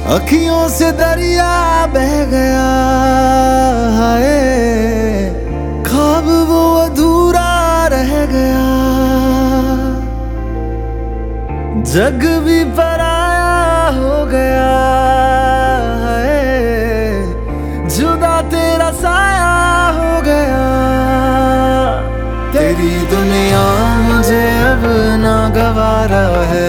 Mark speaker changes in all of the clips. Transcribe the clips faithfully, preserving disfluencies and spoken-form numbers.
Speaker 1: अखियों से दरिया बह गया है, ख्वाब वो अधूरा रह गया। जग भी पराया हो गया है, जुदा तेरा साया हो गया। तेरी दुनिया मुझे अब ना गवारा है,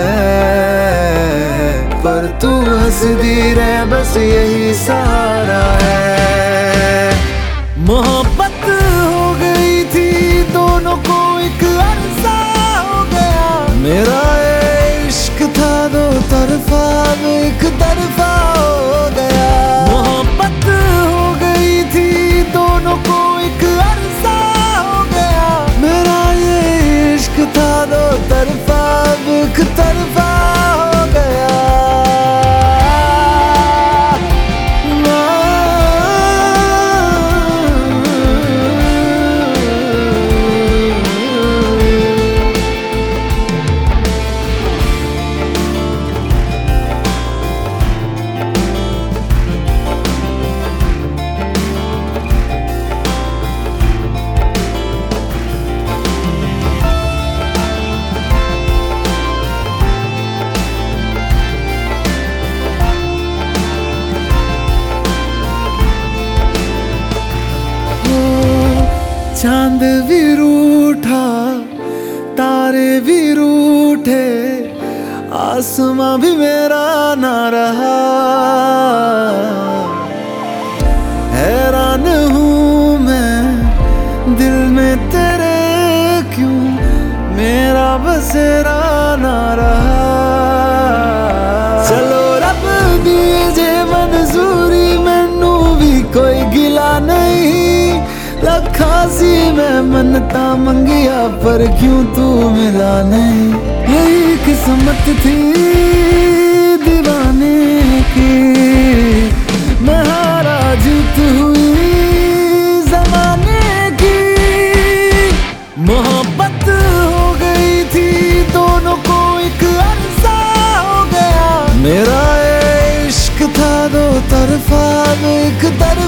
Speaker 1: पर तू हंसदी रह बस यही सहारा है। मोहब्बत हो गई थी दोनों को एक अरसा हो गया। मेरा इश्क था दो तरफा एक तरफा हो गया। मोहब्बत हो गई थी दोनों को एक अरसा हो गया। मेरा ये इश्क था दो तरफा एक तरफा हो गया। चांद भी रूठा तारे भी रूठे, आसमां भी मेरा ना रहा। हैरान हूँ मैं दिल में तेरे, क्यों मेरा बसेरा ना रहा। चलो रब दीजे मंजूरी, मैनू भी कोई गिला नहीं। लखासी मैं मनता मंगिया पर क्यों तू मिला नहीं। यही किस्मत थी दीवाने की, मैं हारा जीत हुई जमाने की। मोहब्बत हो गई थी दोनों को एक अरसा हो गया। मेरा इश्क था दो तरफा एक तरफा